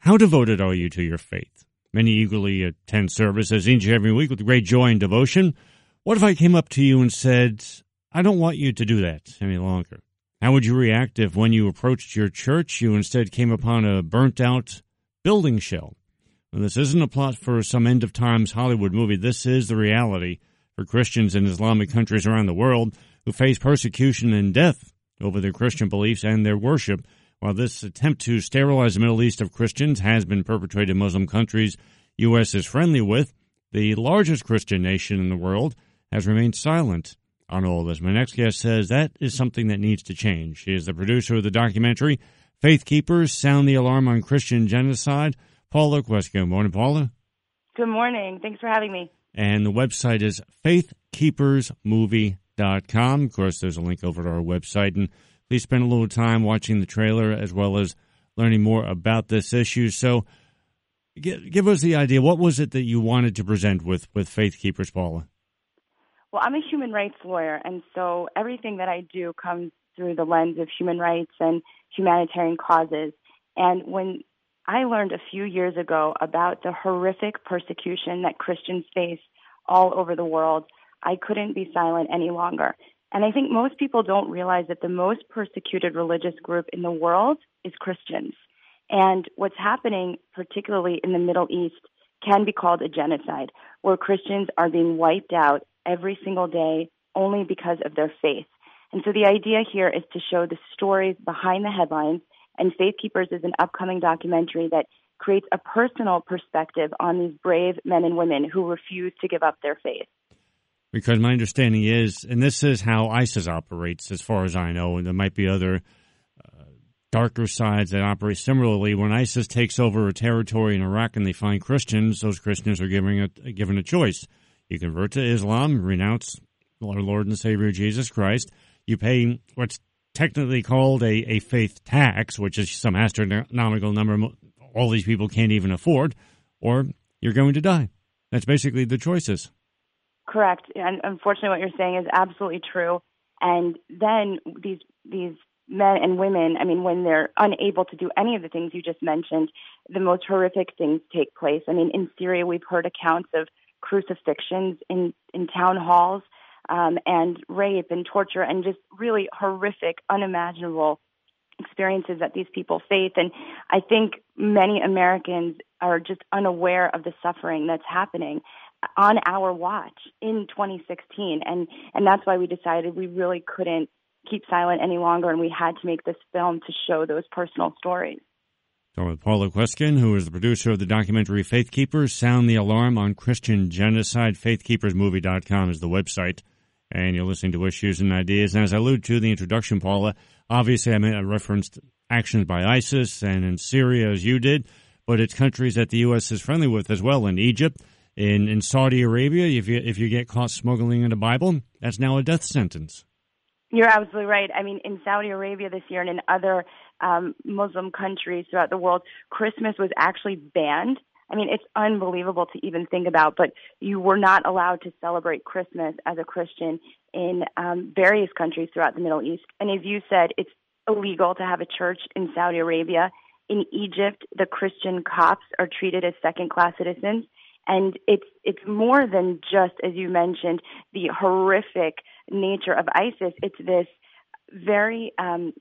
How devoted are you to your faith? Many eagerly attend services each and every week with great joy and devotion. What if I came up to you and said, I don't want you to do that any longer? How would you react if when you approached your church, you instead came upon a burnt-out building shell? Well, this isn't a plot for some end-of-times Hollywood movie. This is the reality for Christians in Islamic countries around the world who face persecution and death over their Christian beliefs and their worship. While this attempt to sterilize the Middle East of Christians has been perpetrated in Muslim countries U.S. is friendly with, the largest Christian nation in the world has remained silent on all this. My next guest says that is something that needs to change. She is the producer of the documentary Faith Keepers Sound the Alarm on Christian Genocide. Paula Quest. Good morning, Paula. Good morning. Thanks for having me. And the website is faithkeepersmovie.com. Of course, there's a link over to our website. And please spend a little time watching the trailer as well as learning more about this issue. So give us the idea. What was it that you wanted to present with Faith Keepers, Paula? Well, I'm a human rights lawyer, and so everything that I do comes through the lens of human rights and humanitarian causes. And when I learned a few years ago about the horrific persecution that Christians face all over the world, I couldn't be silent any longer. And I think most people don't realize that the most persecuted religious group in the world is Christians. And what's happening, particularly in the Middle East, can be called a genocide, where Christians are being wiped out every single day only because of their faith. And so the idea here is to show the stories behind the headlines, and Faith Keepers is an upcoming documentary that creates a personal perspective on these brave men and women who refuse to give up their faith. Because my understanding is, and this is how ISIS operates as far as I know, and there might be other darker sides that operate similarly. When ISIS takes over a territory in Iraq and they find Christians, those Christians are given a choice. You convert to Islam, renounce our Lord and Savior Jesus Christ. You pay what's technically called a faith tax, which is some astronomical number all these people can't even afford, or you're going to die. That's basically the choices. Correct. And unfortunately what you're saying is absolutely true. And then these men and women, I mean, when they're unable to do any of the things you just mentioned, the most horrific things take place. I mean, in Syria, we've heard accounts of crucifixions in town halls, and rape and torture and just really horrific, unimaginable experiences that these people face. And I think many Americans are just unaware of the suffering that's happening on our watch in 2016. And that's why we decided we really couldn't keep silent any longer, and we had to make this film to show those personal stories. So with Paula Queskin, who is the producer of the documentary Faith Keepers, Sound the Alarm on Christian Genocide. FaithKeepersMovie.com is the website. And you're listening to Issues and Ideas. And as I alluded to in the introduction, Paula, obviously I referenced actions by ISIS and in Syria as you did, but it's countries that the U.S. is friendly with as well. In Egypt, in Saudi Arabia, if you get caught smuggling in a Bible, that's now a death sentence. You're absolutely right. I mean, in Saudi Arabia this year and in other Muslim countries throughout the world, Christmas was actually banned. I mean, it's unbelievable to even think about, but you were not allowed to celebrate Christmas as a Christian in various countries throughout the Middle East. And as you said, it's illegal to have a church in Saudi Arabia. In Egypt, the Christian Copts are treated as second-class citizens. And it's more than just, as you mentioned, the horrific nature of ISIS. It's this very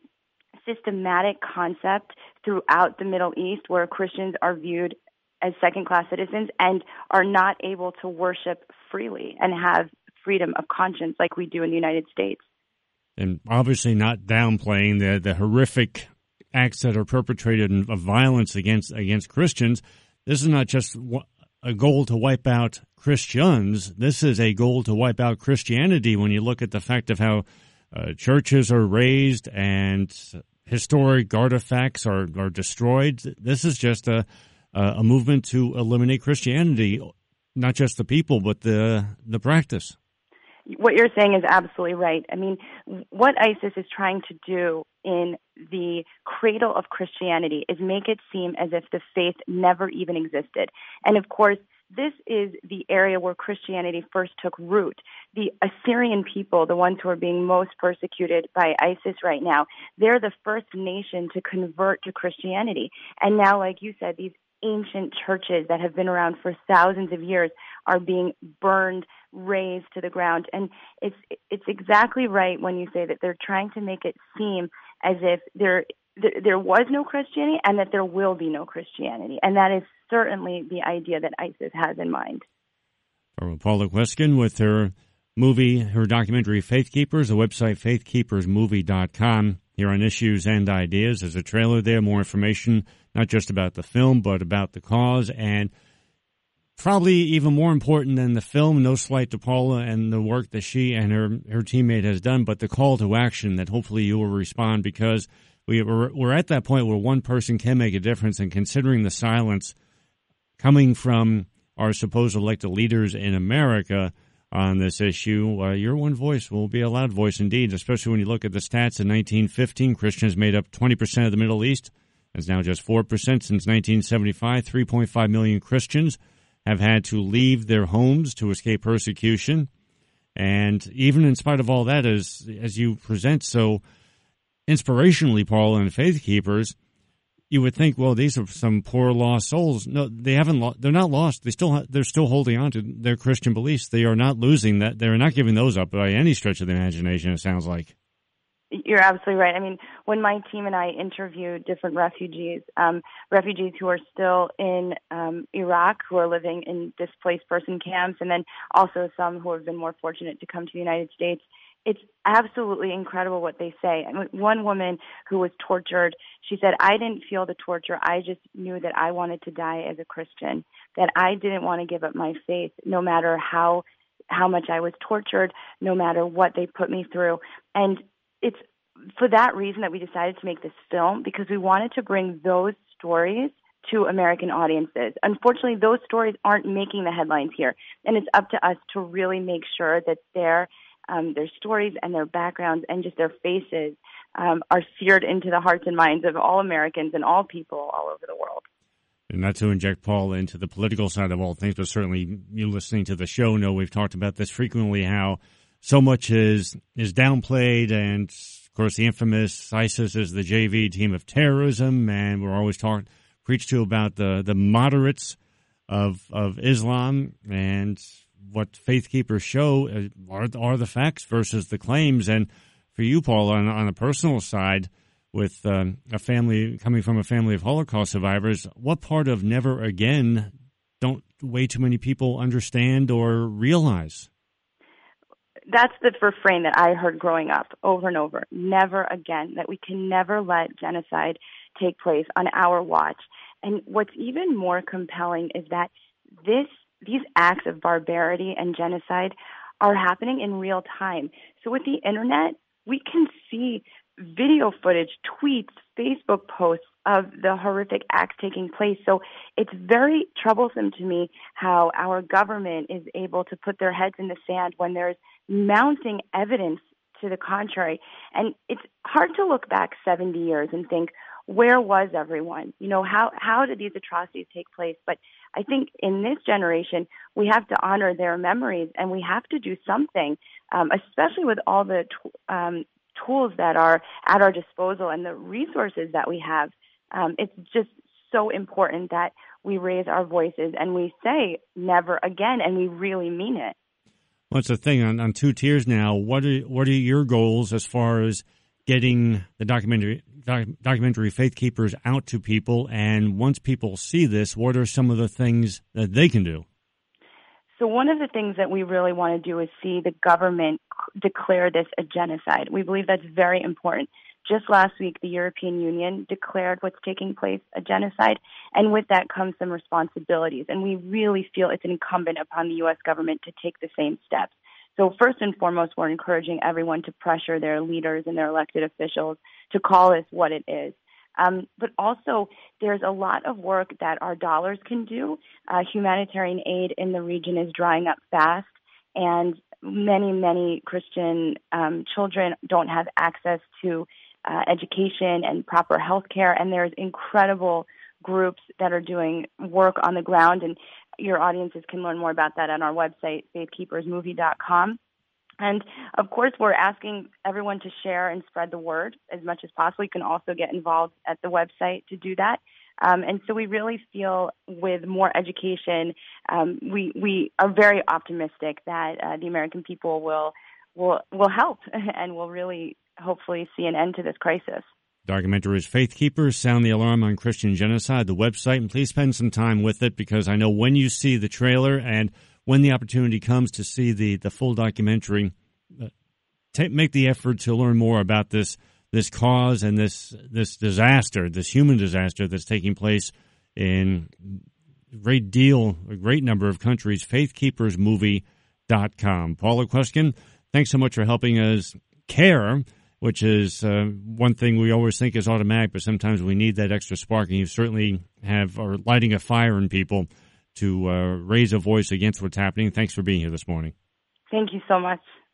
systematic concept throughout the Middle East where Christians are viewed as second-class citizens and are not able to worship freely and have freedom of conscience like we do in the United States. And obviously not downplaying the horrific acts that are perpetrated of violence against Christians. This is not just a goal to wipe out Christians. This is a goal to wipe out Christianity when you look at the fact of how churches are razed and historic artifacts are destroyed. This is just a movement to eliminate Christianity, not just the people, but the practice. What you're saying is absolutely right. I mean, what ISIS is trying to do in the cradle of Christianity is make it seem as if the faith never even existed. And of course, this is the area where Christianity first took root. The Assyrian people, the ones who are being most persecuted by ISIS right now, they're the first nation to convert to Christianity. And now, like you said, these ancient churches that have been around for thousands of years are being burned, razed to the ground. And it's exactly right when you say that they're trying to make it seem as if there was no Christianity and that there will be no Christianity. And that is certainly the idea that ISIS has in mind. Paula Kweskin with her documentary Faith Keepers, the website faithkeepersmovie.com. Here on Issues and Ideas, there's a trailer there, more information, not just about the film, but about the cause. And probably even more important than the film, no slight to Paula and the work that she and her teammate has done, but the call to action that hopefully you will respond, because we're at that point where one person can make a difference. And considering the silence coming from our supposed elected leaders in America on this issue, your one voice will be a loud voice indeed, especially when you look at the stats. In 1915, Christians made up 20% of the Middle East. It's now just 4% since 1975. 3.5 million Christians have had to leave their homes to escape persecution. And even in spite of all that, as you present so inspirationally, Paul, and Faith Keepers, you would think, well, these are some poor lost souls. No, they haven't. They're not lost. They're still holding on to their Christian beliefs. They are not losing that. They're not giving those up by any stretch of the imagination, it sounds like. You're absolutely right. I mean, when my team and I interview different refugees who are still in Iraq, who are living in displaced person camps, and then also some who have been more fortunate to come to the United States, it's absolutely incredible what they say. I mean, one woman who was tortured, she said, I didn't feel the torture. I just knew that I wanted to die as a Christian, that I didn't want to give up my faith no matter how much I was tortured, no matter what they put me through. And it's for that reason that we decided to make this film, because we wanted to bring those stories to American audiences. Unfortunately, those stories aren't making the headlines here, and it's up to us to really make sure that their stories and their backgrounds and just their faces are seared into the hearts and minds of all Americans and all people all over the world. And not to inject Paul into the political side of all things, but certainly you listening to the show know we've talked about this frequently, how so much is downplayed, and of course the infamous ISIS is the JV team of terrorism, and we're always preached to about the moderates of Islam, and what Faith Keepers show are the facts versus the claims. And for you, Paul, on a personal side, with a family coming from a family of Holocaust survivors, what part of never again don't way too many people understand or realize? That's the refrain that I heard growing up over and over. Never again, that we can never let genocide take place on our watch. And what's even more compelling is that these acts of barbarity and genocide are happening in real time. So with the internet, we can see video footage, tweets, Facebook posts of the horrific acts taking place. So it's very troublesome to me how our government is able to put their heads in the sand when there's mounting evidence to the contrary. And it's hard to look back 70 years and think, where was everyone? You know, how did these atrocities take place? But I think in this generation, we have to honor their memories, and we have to do something, especially with all the tools that are at our disposal and the resources that we have. It's just so important that we raise our voices and we say never again, and we really mean it. Well, it's a thing on two tiers now. What are your goals as far as getting the documentary Faith Keepers out to people? And once people see this, what are some of the things that they can do? So one of the things that we really want to do is see the government declare this a genocide. We believe that's very important. Just last week, the European Union declared what's taking place a genocide, and with that comes some responsibilities. And we really feel it's incumbent upon the U.S. government to take the same steps. So first and foremost, we're encouraging everyone to pressure their leaders and their elected officials to call this what it is. But also, there's a lot of work that our dollars can do. Humanitarian aid in the region is drying up fast, and many Christian children don't have access to education and proper health care, and there's incredible groups that are doing work on the ground. And your audiences can learn more about that on our website, faithkeepersmovie.com. And, of course, we're asking everyone to share and spread the word as much as possible. You can also get involved at the website to do that. And so we really feel with more education, we are very optimistic that the American people will help and will really hopefully see an end to this crisis. Documentary is Faith Keepers, Sound the Alarm on Christian Genocide, the website, and please spend some time with it, because I know when you see the trailer and when the opportunity comes to see the full documentary, make the effort to learn more about this cause and this disaster, this human disaster that's taking place in a great number of countries. faithkeepersmovie.com. Paula Kweskin, thanks so much for helping us care, which is one thing we always think is automatic, but sometimes we need that extra spark, and you certainly are lighting a fire in people to raise a voice against what's happening. Thanks for being here this morning. Thank you so much.